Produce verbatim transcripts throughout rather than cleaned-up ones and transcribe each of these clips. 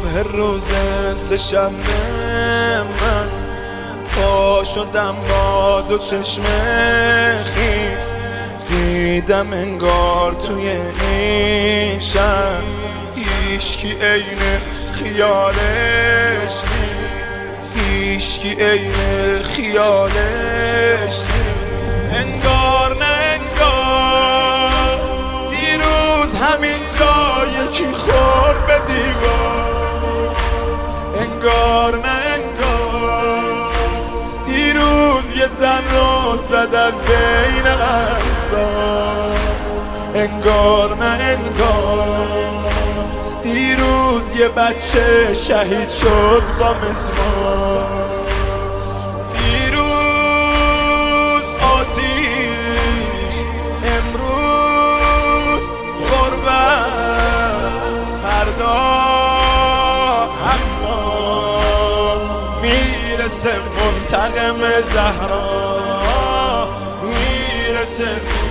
صبح روز سه‌شنبه من پا شدم با دو چشم خیس، دیدم انگار توی این شهر هیچکی عین خیالش نیست، هیچکی عین خیالش نیست. انگار نه انگار دیروز همین جا یکی خورد به دیوار، انگار نه انگار دیروز یه زن رو زدن بین اعضا، انگار نه انگار دیروز یه بچه شهید شد با مسمار، دیروز آتیش امروز غربت، فردا اما میرسه منتقم زهرا، میرسه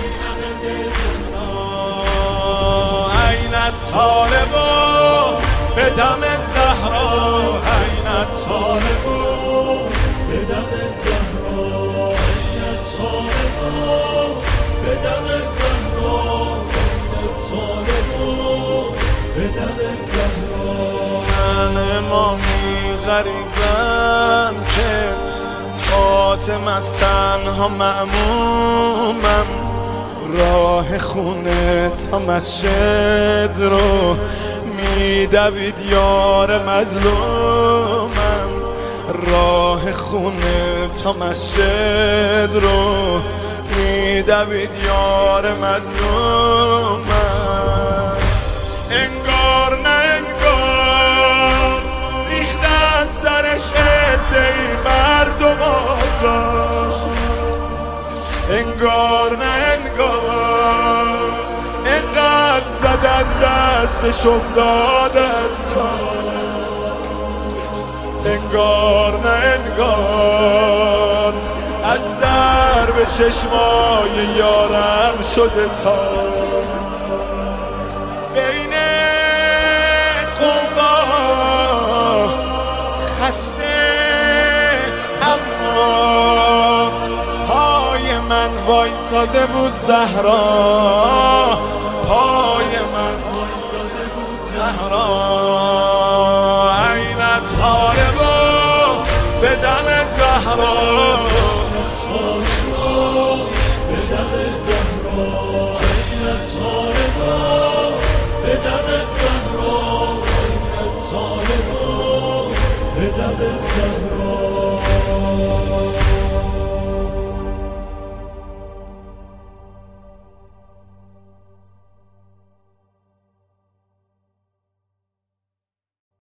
عینت طالبا به دم زهرا، عینت طالبا به دم زهرا، عینت طالبا به دم زهرا، عینت طالبا به دم زهرا. من امامی غریبم که خاتم از تنها مأمومم، راه خونه تا مسجد رو میدوید یار مظلومم، راه خونه تا مسجد رو میدوید یار مظلومم. انگار نه انگار ریختن سرش عده‌ای مردم آزاد، انگار نه انگار انقدر زدن دستش افتاد از کار، انگار نه انگار از ضرب چشمای یارم شده تار، بین قوقا خسته اما پای من وایساده بود زهرا، پای من وایساده بود زهرا، عینت طالبا به دم زهرا، به دم زهرا، عینت طالبا به دم زهرا، عینت طالبا به دم زهرا.